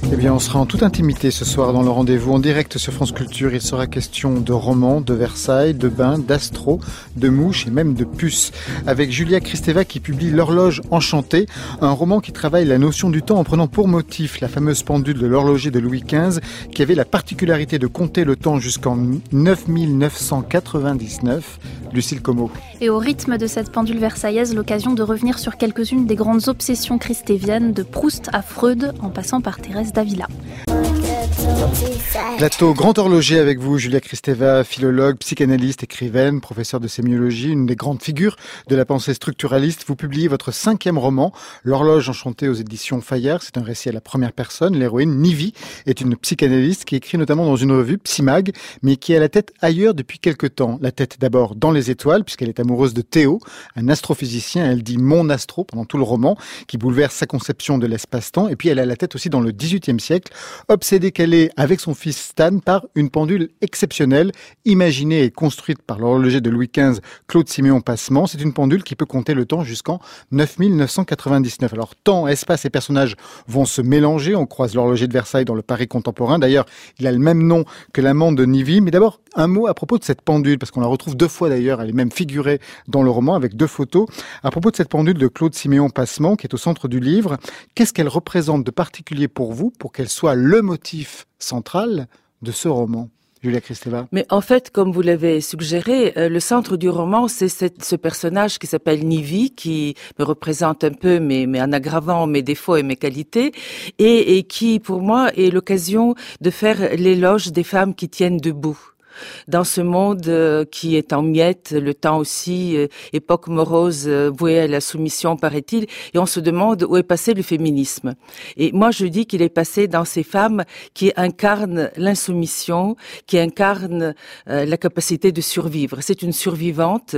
Eh bien, on sera en toute intimité ce soir dans le rendez-vous en direct sur France Culture. Il sera question de romans, de Versailles, de bains, d'astro, de mouches et même de puces. Avec Julia Kristeva qui publie L'horloge enchantée, un roman qui travaille la notion du temps en prenant pour motif la fameuse pendule de l'horloger de Louis XV qui avait la particularité de compter le temps jusqu'en 9999. Lucille Como. Et au rythme de cette pendule versaillaise, l'occasion de revenir sur quelques-unes des grandes obsessions christéviennes, de Proust à Freud, en passant par Thérèse d'Avila. Plateau Grand Horloger avec vous, Julia Kristeva, philologue, psychanalyste, écrivaine, professeure de sémiologie, une des grandes figures de la pensée structuraliste. Vous publiez votre 5e roman, L'horloge enchantée aux éditions Fayard. C'est un récit à la première personne. L'héroïne, Nivi, est une psychanalyste qui écrit notamment dans une revue, Psymag, mais qui a la tête ailleurs depuis quelque temps. La tête d'abord dans les étoiles, puisqu'elle est amoureuse de Théo, un astrophysicien. Elle dit « mon astro » pendant tout le roman, qui bouleverse sa conception de l'espace-temps. Et puis elle a la tête aussi dans le XVIIIe siècle, obsédée qu'elle est, avec son fils Stan, par une pendule exceptionnelle, imaginée et construite par l'horloger de Louis XV, Claude Siméon Passement. C'est une pendule qui peut compter le temps jusqu'en 9999. Alors, temps, espace et personnages vont se mélanger. On croise l'horloger de Versailles dans le Paris contemporain. D'ailleurs, il a le même nom que l'amant de Nivi. Mais d'abord, un mot à propos de cette pendule, parce qu'on la retrouve 2 fois d'ailleurs. Elle est même figurée dans le roman avec 2 photos. À propos de cette pendule de Claude Siméon Passement, qui est au centre du livre, qu'est-ce qu'elle représente de particulier pour vous, pour qu'elle soit le motif central de ce roman? Julia Kristeva. Mais en fait, comme vous l'avez suggéré, le centre du roman, c'est ce personnage qui s'appelle Nivi, qui me représente un peu, mais en aggravant mes défauts et mes qualités, et qui, pour moi, est l'occasion de faire l'éloge des femmes qui tiennent debout. Dans ce monde qui est en miettes, le temps aussi, époque morose, vouée à la soumission, paraît-il, et on se demande où est passé le féminisme. Et moi, je dis qu'il est passé dans ces femmes qui incarnent l'insoumission, qui incarnent la capacité de survivre. C'est une survivante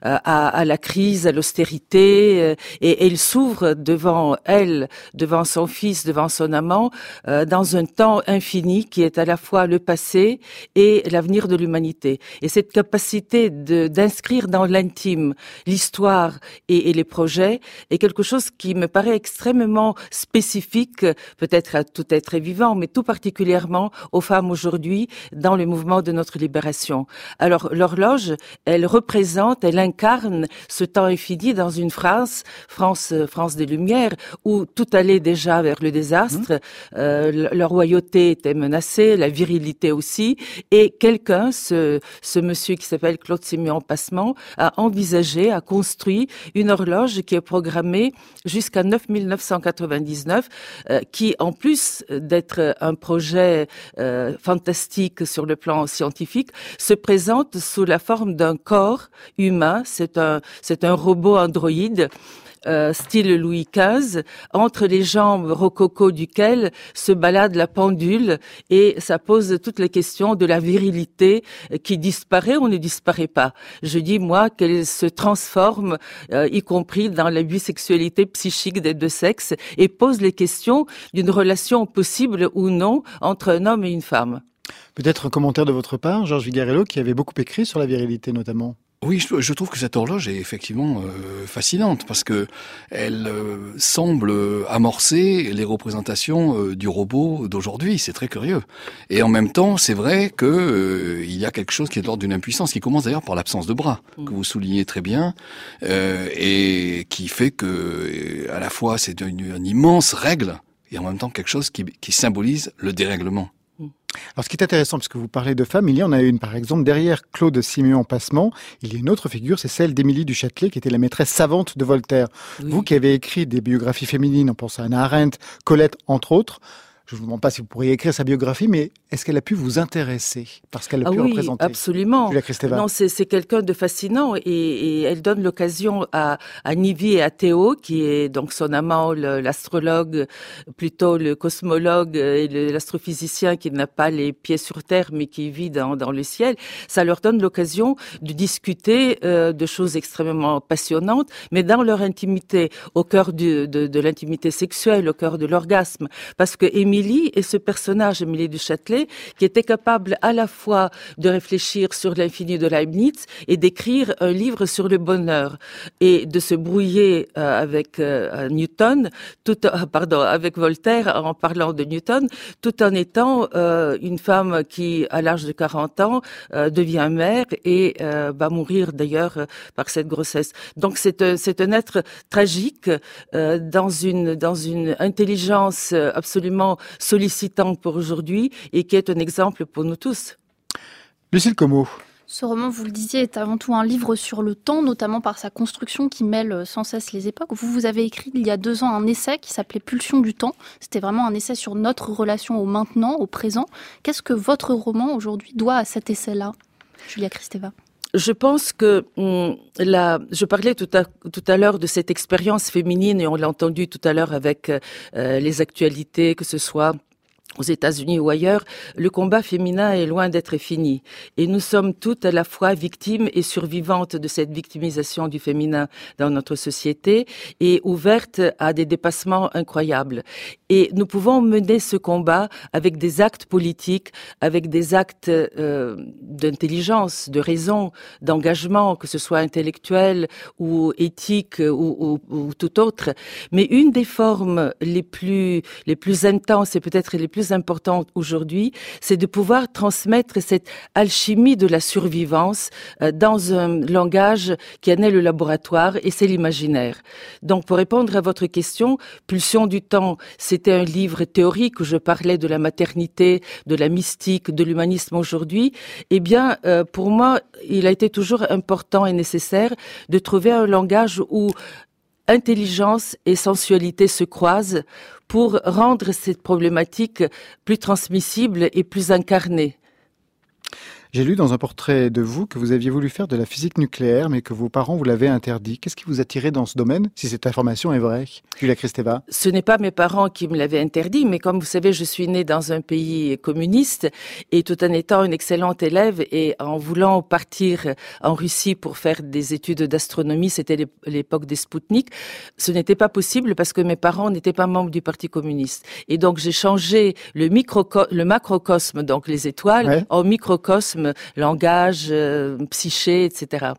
à la crise, à l'austérité, et elle s'ouvre devant elle, devant son fils, devant son amant, dans un temps infini qui est à la fois le passé et l'avenir de l'humanité. Et cette capacité d'inscrire dans l'intime l'histoire et les projets est quelque chose qui me paraît extrêmement spécifique, peut-être à tout être vivant, mais tout particulièrement aux femmes aujourd'hui dans le mouvement de notre libération. Alors, l'horloge, elle représente, elle incarne ce temps infini dans une France des Lumières, où tout allait déjà vers le désastre, la royauté était menacée, la virilité aussi, et quelqu'un, ce monsieur qui s'appelle Claude Siméon Passement, a envisagé, a construit une horloge qui est programmée jusqu'à 9999, qui, en plus d'être un projet fantastique sur le plan scientifique, se présente sous la forme d'un corps humain. C'est un robot androïde, style Louis XV, entre les jambes rococo duquel se balade la pendule, et ça pose toutes les questions de la virilité qui disparaît ou ne disparaît pas. Je dis, moi, qu'elle se transforme, y compris dans la bisexualité psychique des 2 sexes, et pose les questions d'une relation possible ou non entre un homme et une femme. Peut-être un commentaire de votre part, Georges Vigarello, qui avait beaucoup écrit sur la virilité notamment. Oui, je trouve que cette horloge est effectivement fascinante parce que elle semble amorcer les représentations du robot d'aujourd'hui. C'est très curieux. Et en même temps, c'est vrai que il y a quelque chose qui est de l'ordre d'une impuissance, qui commence d'ailleurs par l'absence de bras, que vous soulignez très bien, et qui fait que à la fois c'est une immense règle et en même temps quelque chose qui symbolise le dérèglement. Alors, ce qui est intéressant, puisque vous parlez de femmes, il y en a une, par exemple, derrière Claude Siméon Passement, il y a une autre figure, c'est celle d'Émilie du Châtelet, qui était la maîtresse savante de Voltaire. Oui. Vous qui avez écrit des biographies féminines, on pense à Hannah Arendt, Colette, entre autres, je ne vous demande pas si vous pourriez écrire sa biographie, mais est-ce qu'elle a pu vous intéresser parce qu'elle a pu représenter? Absolument. Julia Kristeva. Non, c'est quelqu'un de fascinant, et elle donne l'occasion à Nivi et à Théo, qui est donc son amant, l'astrologue, plutôt le cosmologue et l'astrophysicien qui n'a pas les pieds sur terre mais qui vit dans le ciel. Ça leur donne l'occasion de discuter de choses extrêmement passionnantes, mais dans leur intimité, au cœur de l'intimité sexuelle, au cœur de l'orgasme, parce que Émilie Émilie est ce personnage, Émilie du Châtelet, qui était capable à la fois de réfléchir sur l'infini de Leibniz et d'écrire un livre sur le bonheur et de se brouiller avec Newton, avec Voltaire en parlant de Newton, tout en étant une femme qui, à l'âge de 40 ans, devient mère et va mourir d'ailleurs par cette grossesse. Donc c'est un être tragique dans une intelligence absolument sollicitante pour aujourd'hui et qui est un exemple pour nous tous. Lucile Comeau. Ce roman, vous le disiez, est avant tout un livre sur le temps, notamment par sa construction qui mêle sans cesse les époques. Vous avez écrit il y a 2 ans un essai qui s'appelait Pulsion du temps. C'était vraiment un essai sur notre relation au maintenant, au présent. Qu'est-ce que votre roman aujourd'hui doit à cet essai-là, Julia Kristeva? Je pense que je parlais tout à l'heure de cette expérience féminine et on l'a entendu tout à l'heure avec les actualités, que ce soit aux États-Unis ou ailleurs, le combat féminin est loin d'être fini. Et nous sommes toutes à la fois victimes et survivantes de cette victimisation du féminin dans notre société et ouvertes à des dépassements incroyables. Et nous pouvons mener ce combat avec des actes politiques, avec des actes d'intelligence, de raison, d'engagement, que ce soit intellectuel ou éthique ou tout autre. Mais une des formes les plus intenses et peut-être les plus importantes aujourd'hui, c'est de pouvoir transmettre cette alchimie de la survivance dans un langage qui en est le laboratoire et c'est l'imaginaire. Donc pour répondre à votre question, Pulsion du temps, c'était un livre théorique où je parlais de la maternité, de la mystique, de l'humanisme aujourd'hui. Eh bien, pour moi, il a été toujours important et nécessaire de trouver un langage où intelligence et sensualité se croisent pour rendre cette problématique plus transmissible et plus incarnée. J'ai lu dans un portrait de vous que vous aviez voulu faire de la physique nucléaire, mais que vos parents vous l'avaient interdit. Qu'est-ce qui vous attirait dans ce domaine, si cette information est vraie, Julia Kristeva? Ce n'est pas mes parents qui me l'avaient interdit, mais comme vous savez, je suis née dans un pays communiste et tout en étant une excellente élève et en voulant partir en Russie pour faire des études d'astronomie, c'était l'époque des Spoutnik, ce n'était pas possible parce que mes parents n'étaient pas membres du Parti communiste. Et donc j'ai changé le macrocosme, donc les étoiles, en microcosme, langage, psyché, etc.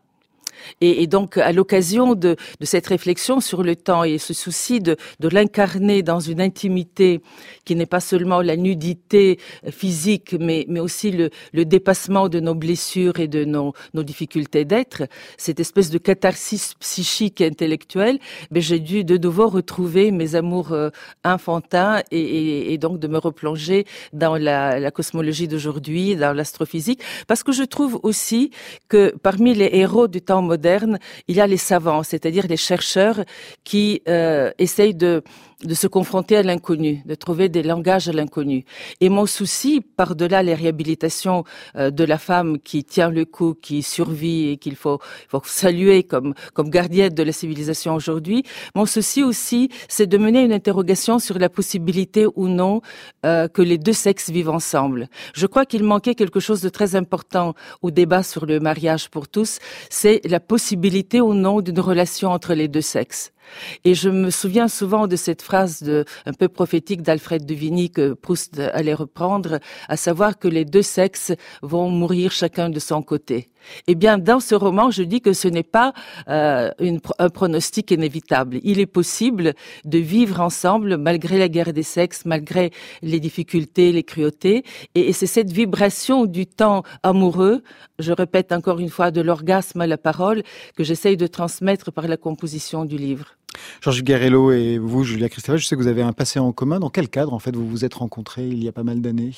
Et donc, à l'occasion de cette réflexion sur le temps et ce souci de l'incarner dans une intimité qui n'est pas seulement la nudité physique, mais aussi le dépassement de nos blessures et de nos difficultés d'être, cette espèce de catharsis psychique et intellectuelle, j'ai dû de nouveau retrouver mes amours enfantins et donc de me replonger dans la cosmologie d'aujourd'hui, dans l'astrophysique, parce que je trouve aussi que parmi les héros du temps moderne, il y a les savants, c'est-à-dire les chercheurs qui essayent de se confronter à l'inconnu, de trouver des langages à l'inconnu. Et mon souci, par-delà les réhabilitations de la femme qui tient le coup, qui survit et qu'il faut saluer comme gardienne de la civilisation aujourd'hui, mon souci aussi, c'est de mener une interrogation sur la possibilité ou non que les deux sexes vivent ensemble. Je crois qu'il manquait quelque chose de très important au débat sur le mariage pour tous, c'est la possibilité ou non d'une relation entre les deux sexes. Et je me souviens souvent de cette phrase un peu prophétique d'Alfred de Vigny que Proust allait reprendre, à savoir que les deux sexes vont mourir chacun de son côté. Eh bien, dans ce roman, je dis que ce n'est pas un pronostic inévitable. Il est possible de vivre ensemble malgré la guerre des sexes, malgré les difficultés, les cruautés. Et c'est cette vibration du temps amoureux, je répète encore une fois, de l'orgasme à la parole, que j'essaye de transmettre par la composition du livre. Georges Garello et vous, Julia Kristeva, je sais que vous avez un passé en commun. Dans quel cadre, en fait, vous vous êtes rencontrés il y a pas mal d'années?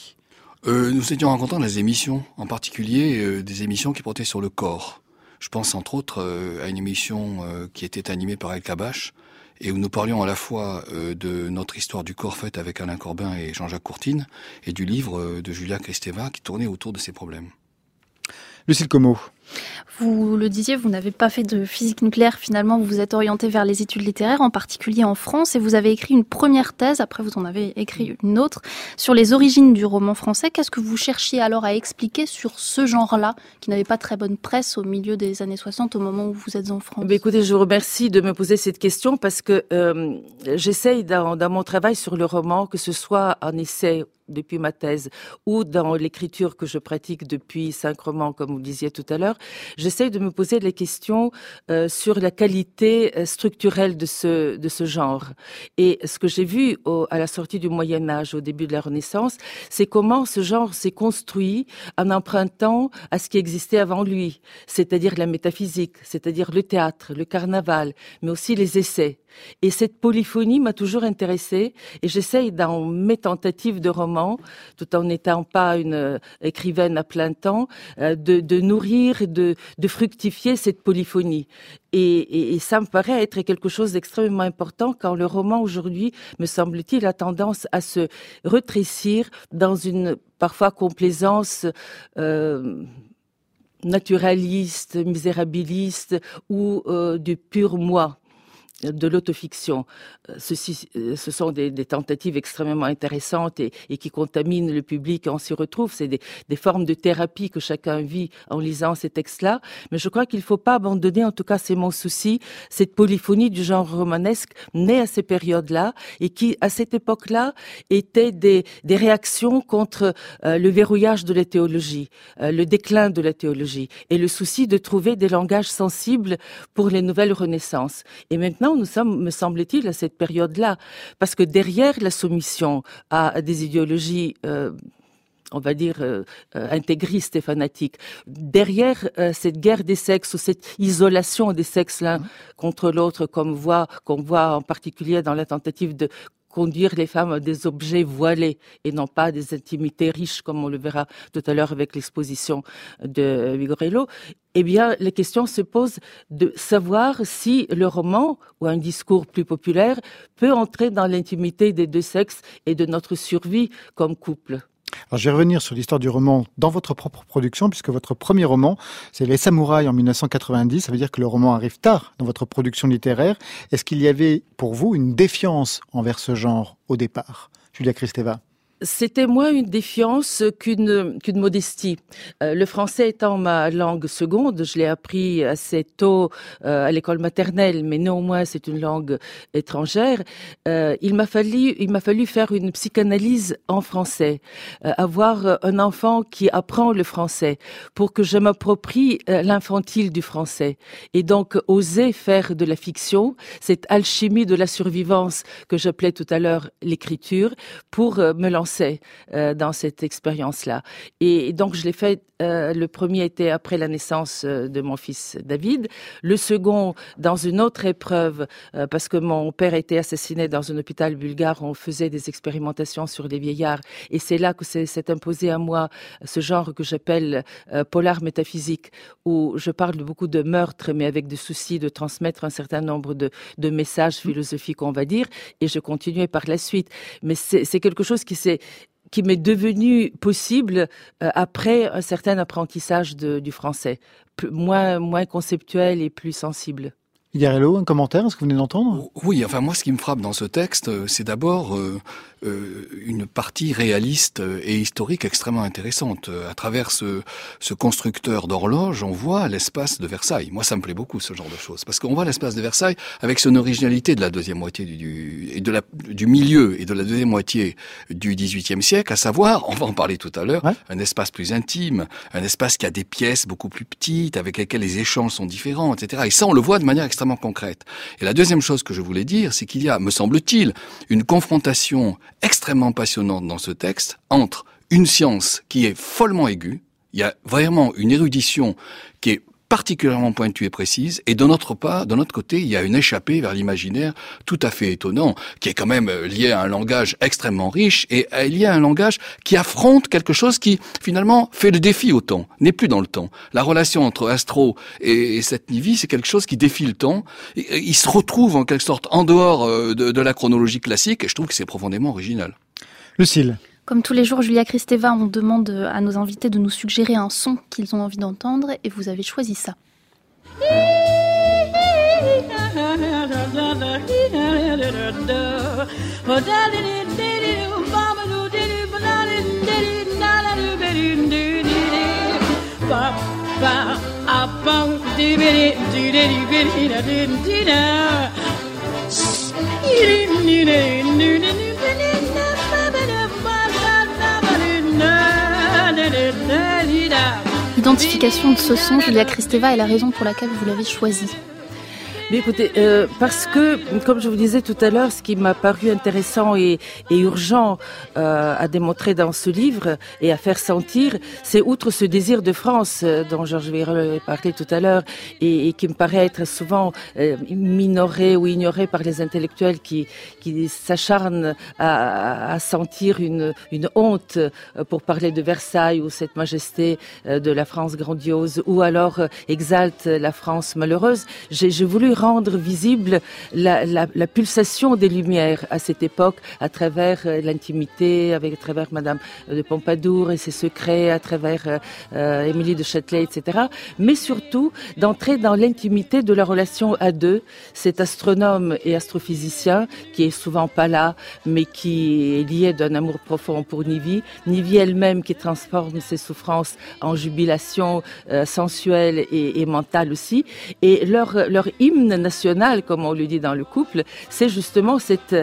Nous étions rencontrés dans des émissions, en particulier des émissions qui portaient sur le corps. Je pense entre autres à une émission qui était animée par El Kabash et où nous parlions à la fois de notre histoire du corps faite avec Alain Corbin et Jean-Jacques Courtine et du livre de Julia Kristeva qui tournait autour de ces problèmes. Lucile Comeau. Vous le disiez, vous n'avez pas fait de physique nucléaire, finalement vous vous êtes orienté vers les études littéraires, en particulier en France, et vous avez écrit une première thèse, après vous en avez écrit une autre, sur les origines du roman français. Qu'est-ce que vous cherchiez alors à expliquer sur ce genre-là, qui n'avait pas très bonne presse au milieu des années 60, au moment où vous êtes en France? Écoutez, je vous remercie de me poser cette question parce que j'essaye dans mon travail sur le roman, que ce soit en essai depuis ma thèse ou dans l'écriture que je pratique depuis 5 romans, comme vous le disiez tout à l'heure, j'essaye de me poser les questions sur la qualité structurelle de ce genre. Et ce que j'ai vu à la sortie du Moyen-Âge, au début de la Renaissance, c'est comment ce genre s'est construit en empruntant à ce qui existait avant lui, c'est-à-dire la métaphysique, c'est-à-dire le théâtre, le carnaval, mais aussi les essais. Et cette polyphonie m'a toujours intéressée et j'essaye dans mes tentatives de roman, tout en n'étant pas une écrivaine à plein temps, de nourrir, de fructifier cette polyphonie. Et ça me paraît être quelque chose d'extrêmement important quand le roman aujourd'hui, me semble-t-il, a tendance à se rétrécir dans une parfois complaisance naturaliste, misérabiliste ou du pur moi, de l'autofiction. Ce sont des tentatives extrêmement intéressantes et qui contaminent le public. On s'y retrouve. C'est des formes de thérapie que chacun vit en lisant ces textes-là. Mais je crois qu'il ne faut pas abandonner, en tout cas c'est mon souci, cette polyphonie du genre romanesque née à ces périodes-là et qui, à cette époque-là, étaient des réactions contre le verrouillage de la théologie, le déclin de la théologie et le souci de trouver des langages sensibles pour les nouvelles renaissances. Et maintenant, nous sommes, me semble-t-il, à cette période-là, parce que derrière la soumission à des idéologies on va dire intégristes et fanatiques, derrière cette guerre des sexes ou cette isolation des sexes l'un contre l'autre, qu'on voit en particulier dans la tentative de conduire les femmes à des objets voilés et non pas des intimités riches, comme on le verra tout à l'heure avec l'exposition de Vigorello, eh bien, la question se pose de savoir si le roman ou un discours plus populaire peut entrer dans l'intimité des deux sexes et de notre survie comme couple. Alors, je vais revenir sur l'histoire du roman dans votre propre production, puisque votre premier roman, c'est Les Samouraïs en 1990. Ça veut dire que le roman arrive tard dans votre production littéraire. Est-ce qu'il y avait pour vous une défiance envers ce genre au départ, Julia Kristeva? C'était moins une défiance qu'une modestie. Le français étant ma langue seconde, je l'ai appris assez tôt à l'école maternelle, mais néanmoins c'est une langue étrangère. Il m'a fallu faire une psychanalyse en français, avoir un enfant qui apprend le français pour que je m'approprie l'infantile du français et donc oser faire de la fiction, cette alchimie de la survivance que j'appelais tout à l'heure l'écriture, pour me lancer dans cette expérience-là. Et donc, je l'ai fait, le premier était après la naissance de mon fils David, le second dans une autre épreuve, parce que mon père a été assassiné dans un hôpital bulgare où on faisait des expérimentations sur les vieillards, et c'est là que s'est imposé à moi ce genre que j'appelle polar métaphysique, où je parle beaucoup de meurtre, mais avec des soucis de transmettre un certain nombre de messages philosophiques, on va dire, et je continuais par la suite. Mais c'est quelque chose qui m'est devenu possible après un certain apprentissage du français, moins conceptuel et plus sensible. Vigorello, un commentaire, est-ce que vous venez d'entendre? Oui, enfin moi ce qui me frappe dans ce texte, c'est d'abord une partie réaliste et historique extrêmement intéressante. À travers ce constructeur d'horloge, on voit l'espace de Versailles. Moi ça me plaît beaucoup ce genre de choses, parce qu'on voit l'espace de Versailles avec son originalité de la deuxième moitié du milieu et de la deuxième moitié du XVIIIe siècle, à savoir, on va en parler tout à l'heure, un espace plus intime, un espace qui a des pièces beaucoup plus petites, avec lesquelles les échanges sont différents, etc. Et ça on le voit de manière extrêmement concrète. Et la deuxième chose que je voulais dire, c'est qu'il y a, me semble-t-il, une confrontation extrêmement passionnante dans ce texte entre une science qui est follement aiguë, il y a vraiment une érudition qui est particulièrement pointue et précise, et de notre côté, il y a une échappée vers l'imaginaire tout à fait étonnant, qui est quand même lié à un langage extrêmement riche, et lié à un langage qui affronte quelque chose qui, finalement, fait le défi au temps, n'est plus dans le temps. La relation entre Astro et cette Nivie, c'est quelque chose qui défie le temps, et il se retrouve en quelque sorte en dehors de la chronologie classique, et je trouve que c'est profondément original. Lucile. Comme tous les jours, Julia Kristeva, on demande à nos invités de nous suggérer un son qu'ils ont envie d'entendre et vous avez choisi ça. L'identification de ce son, Julia Kristeva, est la raison pour laquelle vous l'avez choisi. Mais écoutez, parce que, comme je vous disais tout à l'heure, ce qui m'a paru intéressant et urgent à démontrer dans ce livre et à faire sentir, c'est outre ce désir de France dont Georges Weyrle parlait tout à l'heure et qui me paraît être souvent minoré ou ignoré par les intellectuels qui s'acharnent à sentir une honte pour parler de Versailles ou cette majesté de la France grandiose, ou alors exalte la France malheureuse. J'ai voulu rendre visible la pulsation des Lumières à cette époque, à travers l'intimité, à travers Madame de Pompadour et ses secrets, à travers Émilie de Châtelet, etc. Mais surtout, d'entrer dans l'intimité de la relation à deux, cet astronome et astrophysicien qui est souvent pas là, mais qui est lié d'un amour profond pour Nivy. Nivy elle-même qui transforme ses souffrances en jubilation sensuelle et mentale aussi. Et leur hymne national, comme on le dit dans le couple, c'est justement cette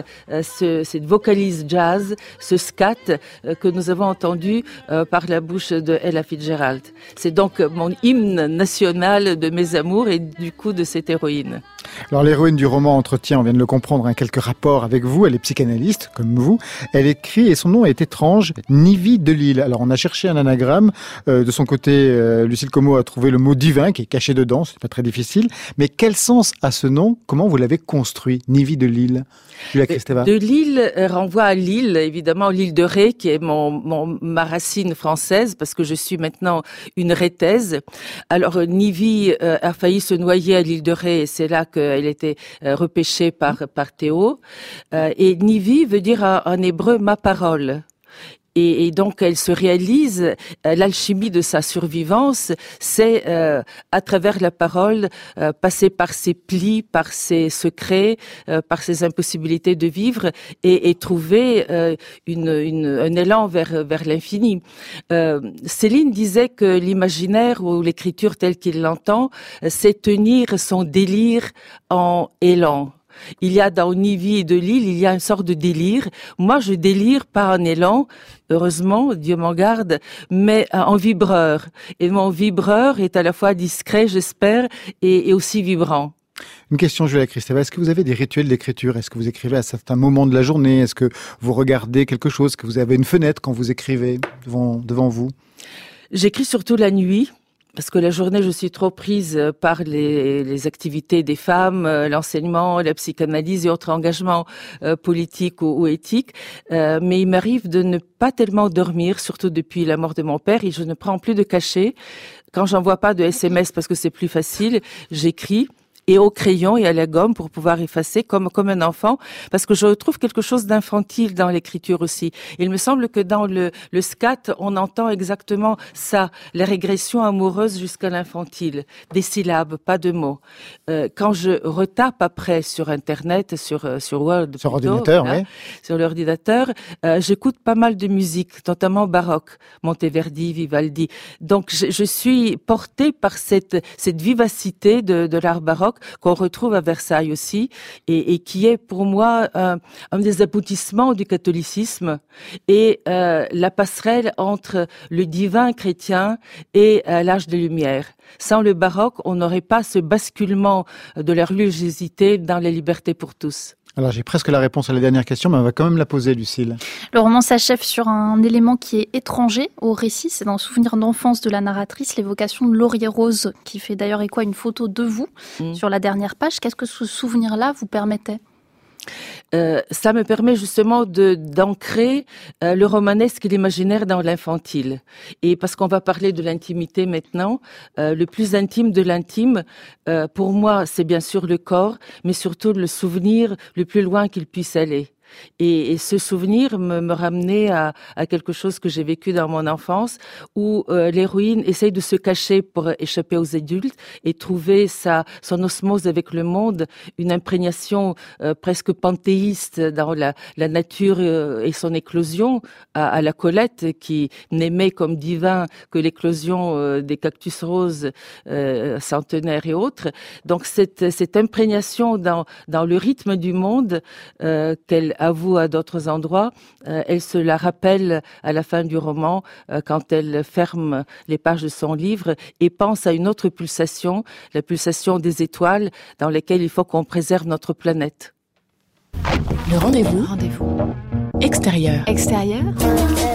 vocalise jazz, ce scat que nous avons entendu par la bouche de Ella Fitzgerald. C'est donc mon hymne national de mes amours et du coup de cette héroïne. Alors l'héroïne du roman entretient, on vient de le comprendre, quelques rapports avec vous. Elle est psychanalyste, comme vous. Elle écrit, et son nom est étrange, Nivy de Lille. Alors on a cherché un anagramme. De son côté, Lucille Como a trouvé le mot divin qui est caché dedans. C'est pas très difficile. Mais quel sens a ce nom? Comment vous l'avez construit, Nivy de Lille? Julia Kristeva. De Lille renvoie à Lille, évidemment, l'île de Ré, qui est ma racine française, parce que je suis maintenant une rétaise. Alors, Nivy a failli se noyer à l'île de Ré, et c'est là qu'elle était repêchée par Théo. Et Nivy veut dire en hébreu « ma parole ». Et donc, elle se réalise, l'alchimie de sa survivance, c'est à travers la parole, passer par ses plis, par ses secrets, par ses impossibilités de vivre et trouver un élan vers l'infini. Céline disait que l'imaginaire ou l'écriture telle qu'il l'entend, c'est tenir son délire en élan. Il y a dans Nivy de Lille, il y a une sorte de délire. Moi, je délire pas en élan, heureusement, Dieu m'en garde, mais en vibreur. Et mon vibreur est à la fois discret, j'espère, et aussi vibrant. Une question, Julia Kristeva. Est-ce que vous avez des rituels d'écriture? Est-ce que vous écrivez à certains moments de la journée? Est-ce que vous regardez quelque chose? Est-ce que vous avez une fenêtre quand vous écrivez devant vous? J'écris surtout la nuit. Parce que la journée, je suis trop prise par les activités des femmes, l'enseignement, la psychanalyse et autres engagements politiques ou éthiques. Mais il m'arrive de ne pas tellement dormir, surtout depuis la mort de mon père, et je ne prends plus de cachet. Quand j'envoie pas de SMS parce que c'est plus facile, j'écris. Et au crayon et à la gomme pour pouvoir effacer comme un enfant, parce que je retrouve quelque chose d'infantile dans l'écriture aussi. Il me semble que dans le scat, on entend exactement ça, la régression amoureuse jusqu'à l'infantile, des syllabes, pas de mots. Quand je retape après sur Internet, sur Word, sur ordinateur, oui. Sur l'ordinateur, j'écoute pas mal de musique, notamment baroque, Monteverdi, Vivaldi. Donc je suis portée par cette vivacité de l'art baroque qu'on retrouve à Versailles aussi, et qui est pour moi un des aboutissements du catholicisme et la passerelle entre le divin chrétien et l'âge des Lumières. Sans le baroque, on n'aurait pas ce basculement de la religiosité dans la liberté pour tous. Alors j'ai presque la réponse à la dernière question, mais on va quand même la poser, Lucille. Le roman s'achève sur un élément qui est étranger au récit. C'est dans le souvenir d'enfance de la narratrice, l'évocation de Laurier Rose, qui fait d'ailleurs écho à une photo de vous sur la dernière page. Qu'est-ce que ce souvenir-là vous permettait ? Ça me permet justement d'ancrer le romanesque et l'imaginaire dans l'infantile. Et parce qu'on va parler de l'intimité maintenant, le plus intime de l'intime, pour moi, c'est bien sûr le corps, mais surtout le souvenir le plus loin qu'il puisse aller. Et ce souvenir me ramenait à quelque chose que j'ai vécu dans mon enfance, où l'héroïne essaye de se cacher pour échapper aux adultes et trouver son osmose avec le monde, une imprégnation presque panthéiste dans la nature et son éclosion, à la Colette qui n'aimait comme divin que l'éclosion des cactus roses centenaires et autres. Donc cette imprégnation dans le rythme du monde qu'elle avoue à d'autres endroits, elle se la rappelle à la fin du roman quand elle ferme les pages de son livre et pense à une autre pulsation, la pulsation des étoiles dans lesquelles il faut qu'on préserve notre planète. Le rendez-vous extérieur.